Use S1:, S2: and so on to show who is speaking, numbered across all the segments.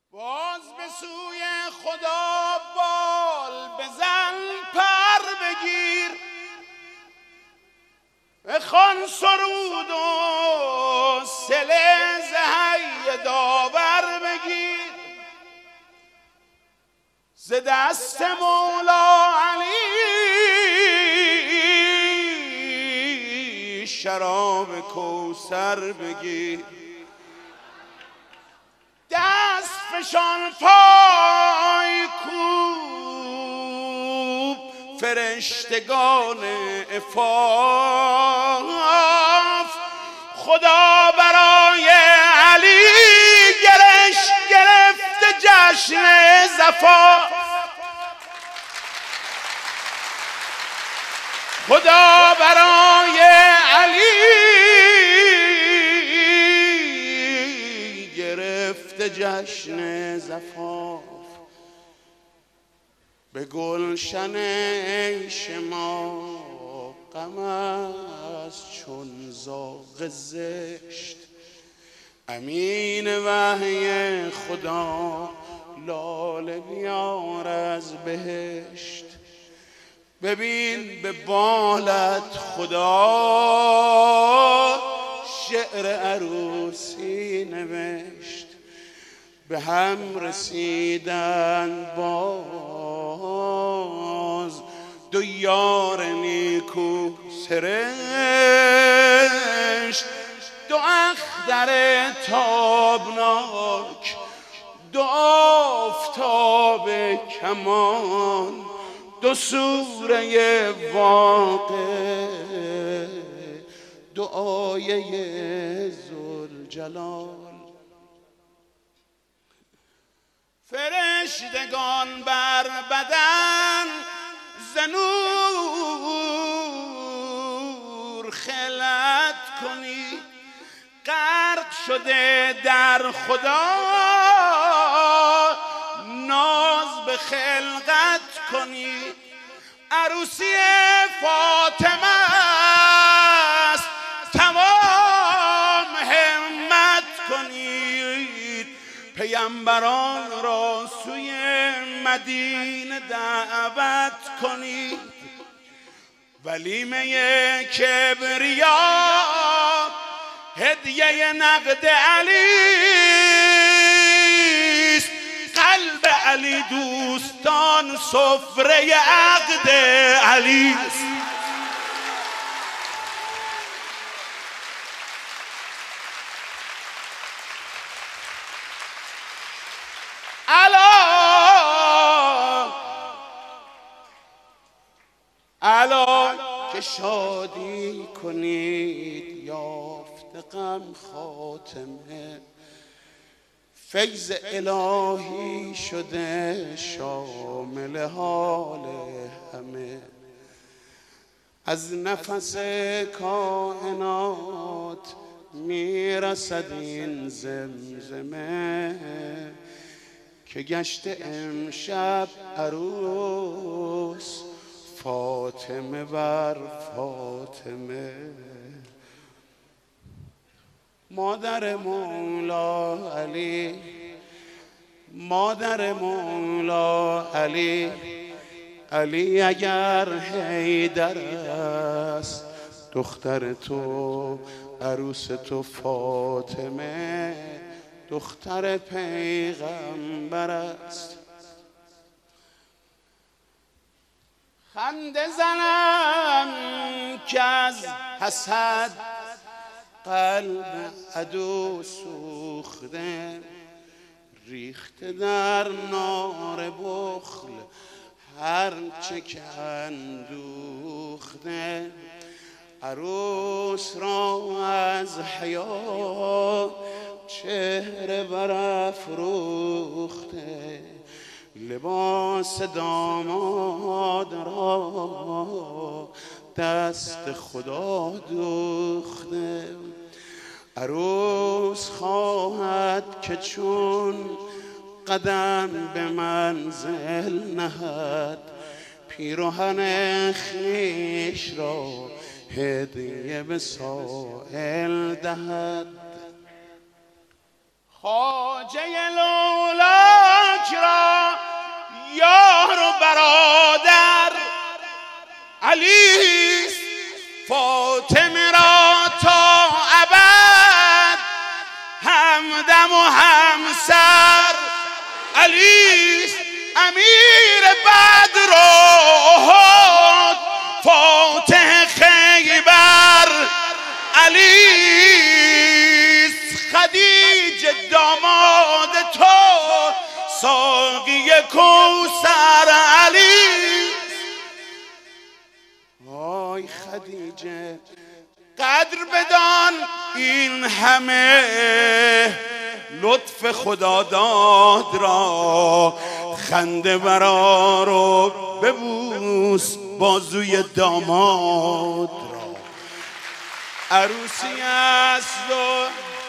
S1: باز به سوی خدا بال بزن، پر بگیر، بخوان سرود و صله ز حی داور بگیر. ز دست مولا علی شراب کوثر بگیر. دست فشان پای کوب فرشتگان عفاف. خدا برای علی گرفت جشن زفاف. خدا برای علی گرفت جشن زفاف. به گلشن عیش ما غم است چون زاغ زشت. امین وحی خدا لاله بیار از بهشت. ببین به بالت خدا شعر عروسی نوشت. به هم رسیدن باز دو یار نیکو سرشت. دو اختر تابناک، دو آفتاب کمان، دو سوره واقع، دو آیه ذوالجلال. فرشتگان بر بدن ز نور خلعت کنی. غرق شده در خدا ناز به خلقت کنی. عروسی فاطمه است تمام همت کنید. پیامبران را سوی مدینه دعوت کنید. ولیمه کبریا هدیه نقد علی است. قلب علی دوستان سفره عقد علی است. الا که شادی کنید یافت غم خاتمه. فیض الهی شده شامل حال همه. از نفس کائنات میرسد این زمزمه که گشت امشب عروس فاطمه بر فاطمه. مادر مولا علی، مادر مولا علی، علی اگر حیدر است دختر تو عروس تو فاطمه دختر پیغمبر است. خنده زنم که از حسد قلب عدو سوخته. ریخته در نار بخل هرچه که اندوخته. عروس را از حیا چهره برافروخته. لباس داماد را دست خدا دوخته. عروس خواهد که چون قدم به منزل نهد پیراهن خویش را هدیه به سائل دهد. خواجه لولا همدم و همسر علیست، امیر بدر و احد، فاتح خیبر علیست. خدیجه داماد تو، ساقی کوثر علیست. وای خدیجه قدر بدان این همه لطف خداداد را، خنده برا رو ببوس بازوی داماد را. عروسی است و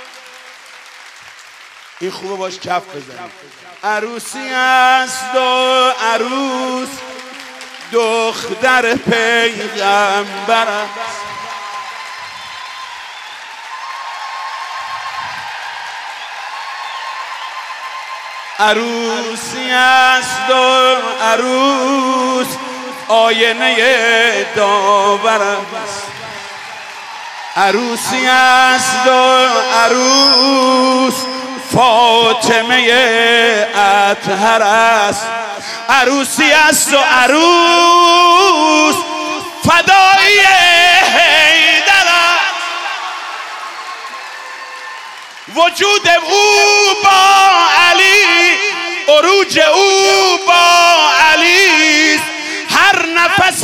S1: این خوبه باش کف بزنیم. عروسی است و عروس دختر پیغمبر است. عروسی است و عروس آینه داور است. عروسی است و عروس فاطمه اطهر است. عروسی است و عروس فدایی حیدر است. وجود او با علی، عروج او با علی است. هر نفس